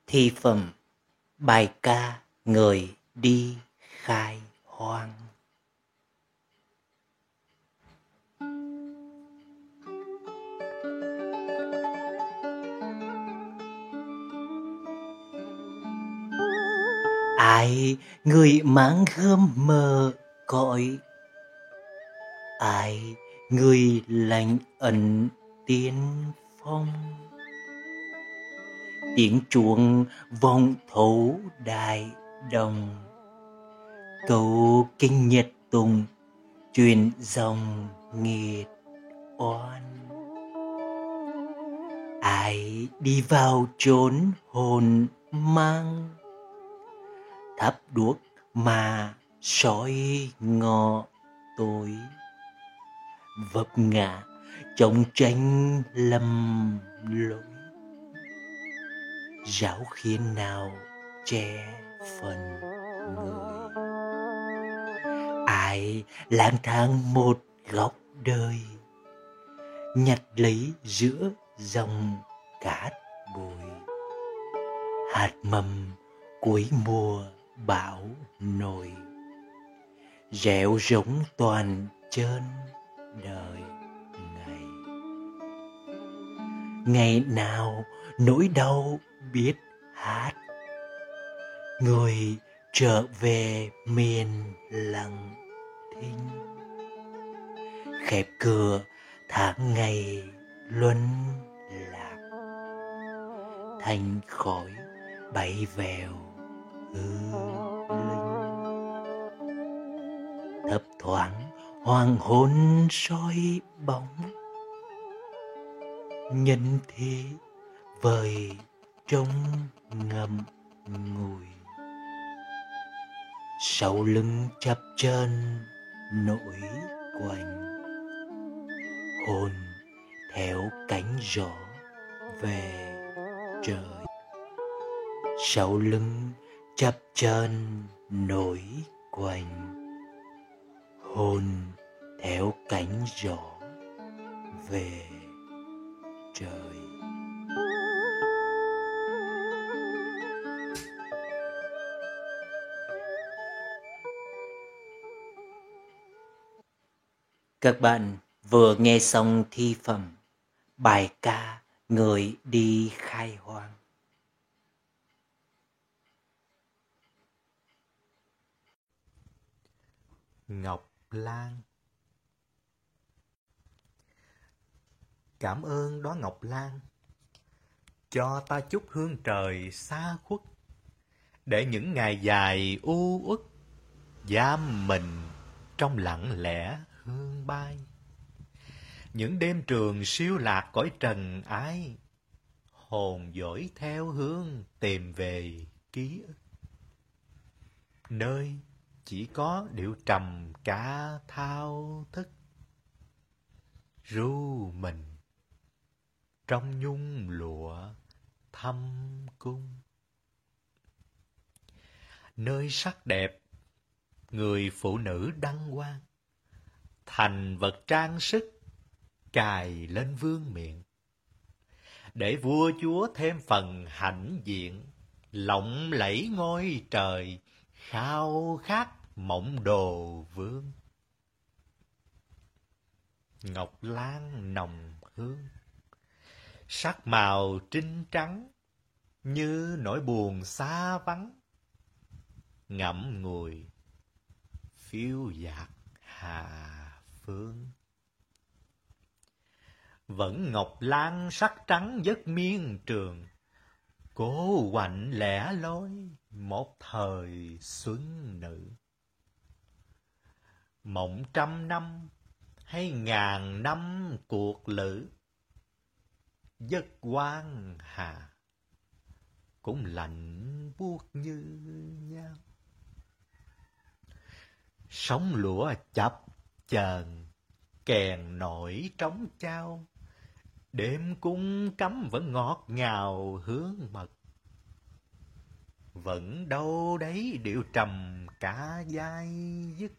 Thi phẩm bài ca người đi khai hoang. Ai người mang gươm mờ cõi, ai người lạnh ẩn tiên phong. Tiếng chuông vọng thấu đại đồng, câu kinh nhật tùng truyền dòng nghiệt oan. Ai đi vào chốn hồn mang, thắp đuốc mà soi ngọ tối. Vấp ngã trong tranh lầm lỗi, giáo khiến nào che phần người. Ai lang thang một góc đời, nhặt lấy giữa dòng cát bụi. Hạt mầm cuối mùa bão nổi, gieo giống toàn trơn đời ngày. Ngày nào nỗi đau biết hát, người trở về miền lặng thinh. Khép cửa tháng ngày luân lạc, thành khói bay vèo hư linh. Thấp thoáng hoàng hôn soi bóng, nhân thế vời trông ngậm ngùi. Sau lưng chập chờn nỗi quạnh, hồn theo cánh gió về trời. Sau lưng chập chờn nỗi quạnh, hồn theo cánh gió về trời. Các bạn vừa nghe xong thi phẩm bài ca người đi khai hoang. Ngọc Lan. Cảm ơn đóa ngọc lan, cho ta chút hương trời xa khuất, để những ngày dài u uất giam mình trong lặng lẽ hương bay. Những đêm trường siêu lạc cõi trần ái, hồn dõi theo hương tìm về ký ức. Nơi chỉ có điệu trầm ca thao thức, ru mình trong nhung lụa thâm cung. Nơi sắc đẹp người phụ nữ đăng quang, thành vật trang sức cài lên vương miện, để vua chúa thêm phần hãnh diện, lộng lẫy ngôi trời khao khát mộng đồ vương. Ngọc lan nồng hương, sắc màu trinh trắng như nỗi buồn xa vắng, ngậm ngùi phiêu dạt hà phương. Vẫn ngọc lan sắc trắng giấc miên trường, cố quạnh lẻ loi một thời xuân nữ. Mộng trăm năm hay ngàn năm cuộc lữ, giấc quan hà cũng lạnh buốt như nhau. Sóng lụa chập chờn kèn nổi trống trao, đêm cung cấm vẫn ngọt ngào hương mật. Vẫn đâu đấy điệu trầm cả dai dứt,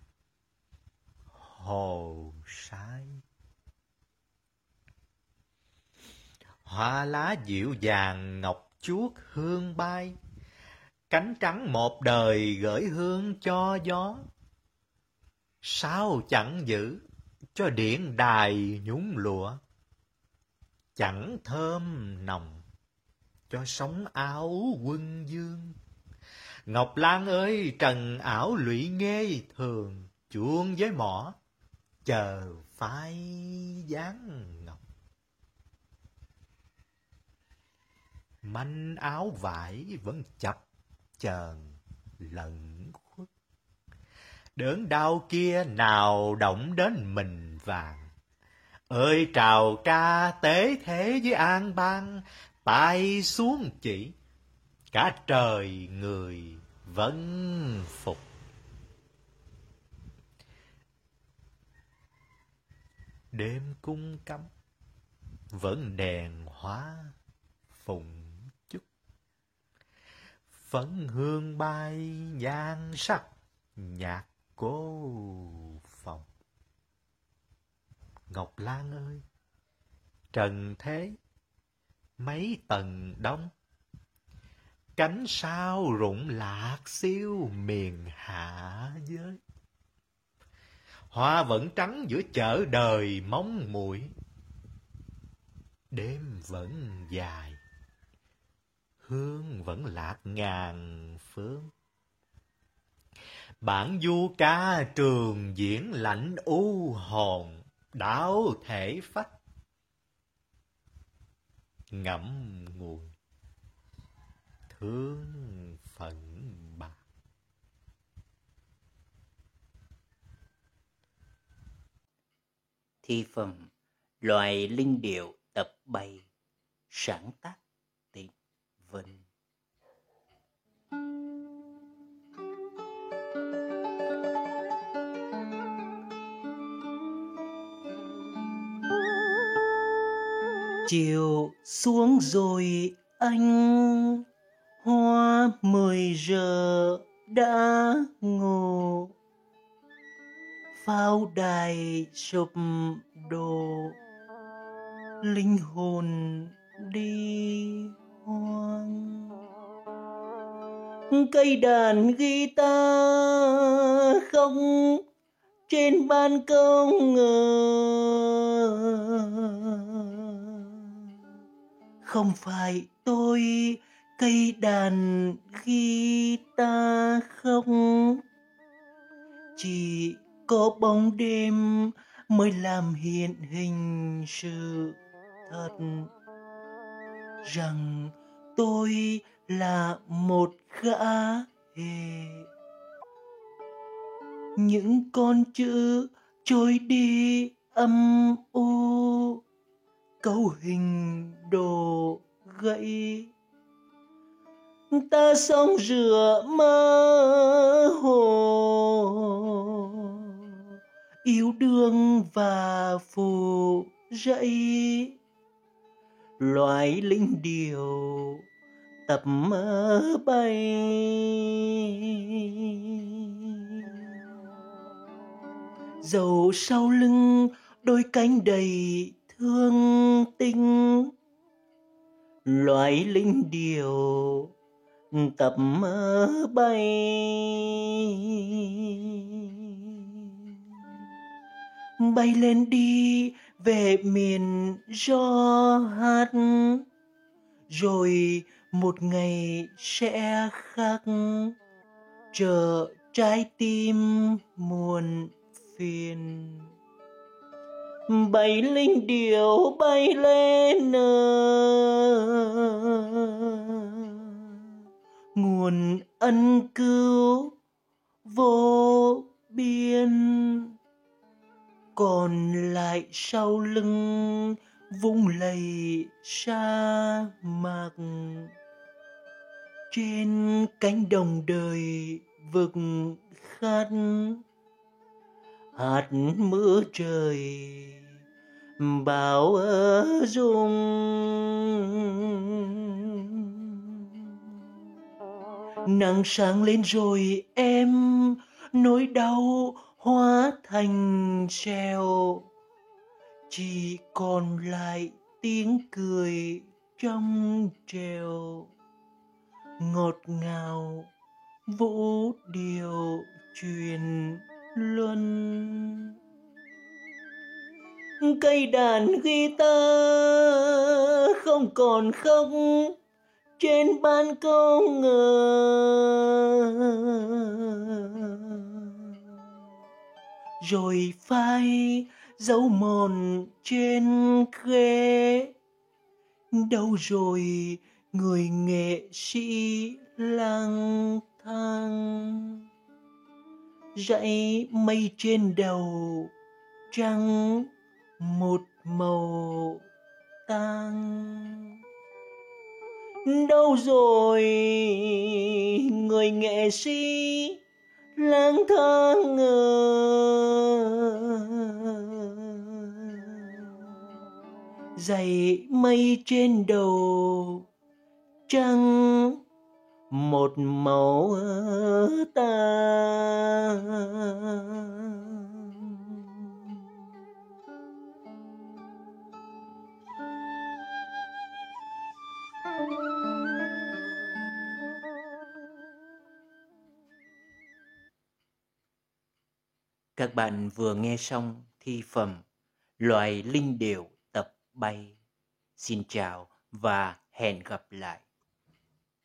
hồ sai. Hoa lá dịu dàng ngọc chuốt hương bay, cánh trắng một đời gửi hương cho gió. Sao chẳng giữ cho điện đài nhúng lụa, chẳng thơm nồng cho sống áo quân dương. Ngọc Lan ơi, trần ảo lụy nghê thường, chuông với mỏ, chờ phai dáng ngọc. Manh áo vải vẫn chập chờn lẩn khuất, đớn đau kia nào động đến mình vàng. Ơi trào ca tế thế với an bang, tay xuống chỉ, cả trời người vẫn phục. Đêm cung cấm vẫn đèn hóa phùng chúc, phấn hương bay nhan sắc nhạc cô phòng. Ngọc Lan ơi, trần thế mấy tầng đông, cánh sao rụng lạc siêu miền hạ giới. Hoa vẫn trắng giữa chợ đời mong muội, đêm vẫn dài, hương vẫn lạc ngàn phương. Bản du ca trường diễn lạnh u hồn, đảo thể phách ngậm ngùi thương phận bạc. Thi phẩm Loài linh điệu tập 7, sáng tác Tịnh Vân. Chiều xuống rồi anh, hoa 10 giờ đã ngủ. Pháo đài sụp đổ, linh hồn đi hoang. Cây đàn guitar không trên ban công không phải tôi cây đàn guitar không, chỉ có bóng đêm mới làm hiện hình sự thật rằng tôi là một gã hề. Những con chữ trôi đi âm u, cấu hình đồ gãy. Ta sống rửa mơ hồ, yêu đương và phù dậy. Loài linh điệu tập mơ bay, dầu sau lưng đôi cánh đầy thương tình. Loài linh điệu tập mơ bay, bay lên đi về miền gió hát, rồi một ngày sẽ khác, chờ trái tim muộn phiền. Bay linh điệu bay lên nguồn ân cứu vô biên. Còn lại sau lưng vũng lầy sa mạc, trên cánh đồng đời vực khát. Hạt mưa trời bão rung, nắng sáng lên rồi em, nỗi đau hóa thành treo, chỉ còn lại tiếng cười trong trèo. ngọt ngào vũ điệu truyền luân. Cây đàn guitar không còn khóc trên ban công rồi phai dấu mòn trên ghế. Đâu rồi người nghệ sĩ lang thang, dãy mây trên đầu trăng một màu tang. Đâu rồi người nghệ sĩ lang thang dày mây trên đầu trăng một màu tang. Các bạn vừa nghe xong thi phẩm Loài linh điểu tập bay. Xin chào và hẹn gặp lại.